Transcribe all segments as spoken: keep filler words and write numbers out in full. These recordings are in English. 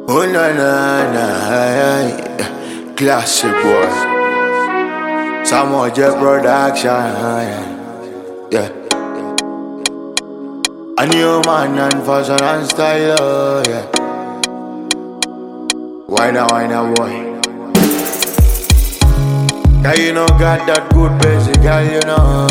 Oh na na na, classic boy. Samoa Jet production, yeah. A new man and fashion and style, oh, yeah. Why now, why now, boy? Girl, you know got that good basic, girl, you know.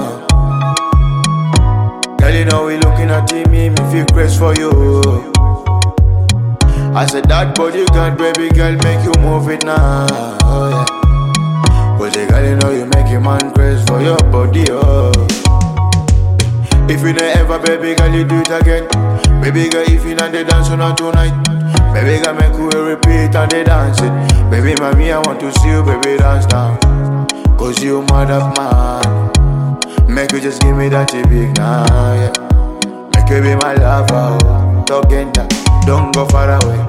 Girl, you know we looking at you, me, me feel grace for you. I said that body you got, baby girl, make you move it now, oh yeah. Cause the girl, you know you make a man crazy for your body, oh. If you never, baby girl, you do it again. Baby girl, if you not the dance on tonight, baby girl, make you repeat and they dance it. Baby mommy, I want to see you, baby, dance now. Cause you mad up, man. Make you just give me that big now, yeah. Make you be my lover, oh. Talking that, don't go far away.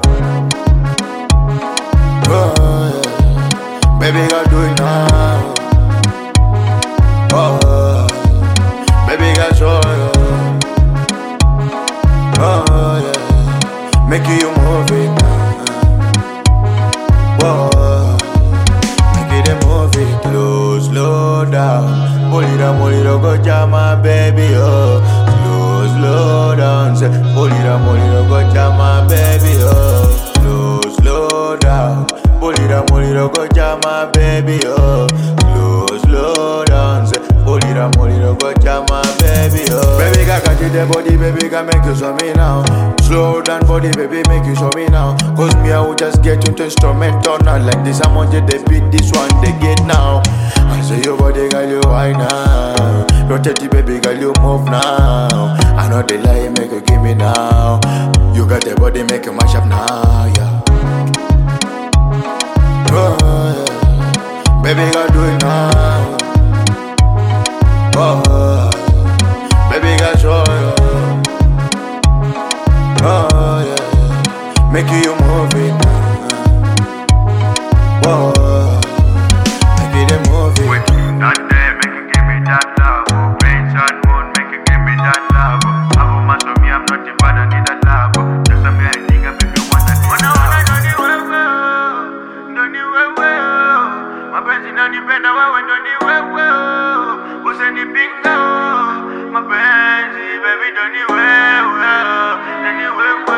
Oh, yeah. Baby girl, do it now. Oh, baby girl, show you. Oh, yeah. Make you move it now. Whoa. Make it move it slow, slow down. Pull it up, pull it up, go jam my baby, oh. Slow, slow down. Say, pull it up, pull it up, go jam my baby, oh. Slow, slow down. Pull it up, pull it up, go jam my baby, oh. Slow, slow down. Say, pull it up, pull it up, go jam my baby, oh. Baby girl, catch it the body, baby girl, make you show me now. Slow down body, baby, make you show me now. Cause me, I will just get you to instrumental, not like this. I'm on the beat, this one they get now. I say your body, girl, you high now. Rotate it, baby, girl, you move now. I know they lie, make you give me now. You got the body, make you mash up now, yeah. Oh, yeah. Baby, girl, do it now. Oh, baby, girl, show you. Oh, yeah. Make you move it now. Whoa. Make it move it. Wait, not there, make you give me that love. Rain, sun, moon, make you give me that love. I'm a man, so me, I'm not the bad, I need that love. Just a me, I think I baby want that. Wanna, wanna, don't you well, don't you well. My friends, you know, depend on what we don't you well. Who's any bingo? My friends, baby, don't you well, don't you well.